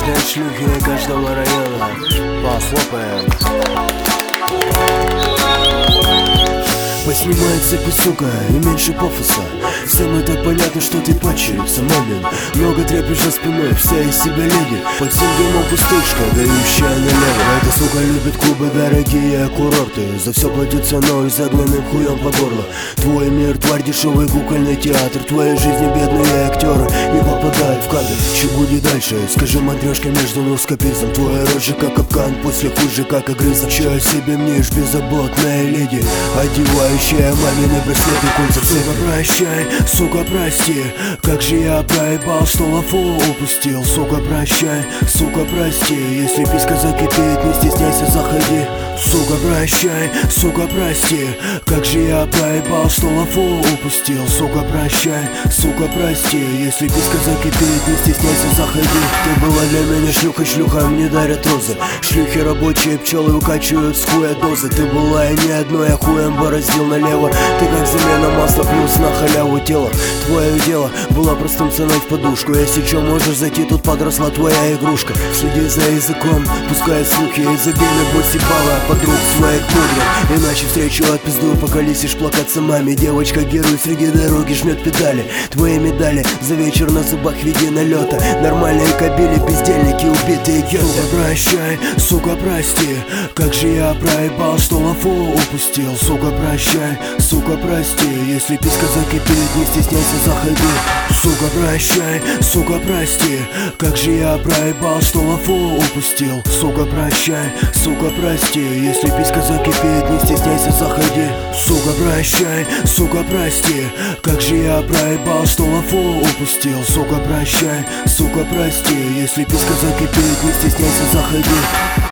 каждой шлюхи каждого района. Похлопаем. Поснимает цепи, сука, и меньше пафоса. Всем и так понятно, что ты падчерица, мамин. Много трепишь за спиной, вся из себя леди. Под синдромом пустышка, дающая налево. Эта сука любит клубы, дорогие курорты. За все платит ценой, загнанным хуем по горло. Твой мир, тварь, дешевый кукольный театр. В твоей жизни бедные актеры не попадают в кадр. Че будет дальше? Скажи, матрешка, между ног с капизом. Твоя рожа как капкан, после хуже как огрызок. Че о себе мнешь, беззаботная леди, одевающая мамины браслеты, кольца. Сука, прощай, сука, прости, как же я проебал, что лафу упустил. Сука, прощай, сука, прости, если писька закипит, не стесняйся, заходи. Сука, прощай, сука, прости, как же я проебал, что лафу упустил. Сука, прощай, сука, прости, если писька закипит, не стесняйся, заходи. Ты была для меня шлюха, шлюхам не дарят розы. Шлюхи рабочие, пчелы укачивают с хуя дозы. Ты была и не одной, я хуем бороздил налево. Ты как замена масла плюс на халяву тела. Твое дело было простым ценой в подушку. Если чё, можешь зайти, тут подросла твоя игрушка. Следи за языком, пускай слухи, и забей на гости бала подруг своих пудров. Иначе встречу отпиздую, пока лисишь плакаться маме. Девочка-герой среди дороги жмет педали. Твои медали за вечер на зубах в виде налета. Нормальные кобели, бездельники, убитые геты. Сука, прощай, сука, прости, как же я проебал, что лафу упустил. Сука, прощай, сука, прости, если писька закипит, не стесняйся, заходи. Сука, прощай, сука, прости, как же я проебал, что лафу упустил. Сука, прощай, сука, прости, если писька закипит, не стесняйся, заходи. Сука, прощай, сука, прости, как же я проебал, что лафу упустил. Сука, прощай, сука, прости, если писька закипит, не стесняйся, заходи.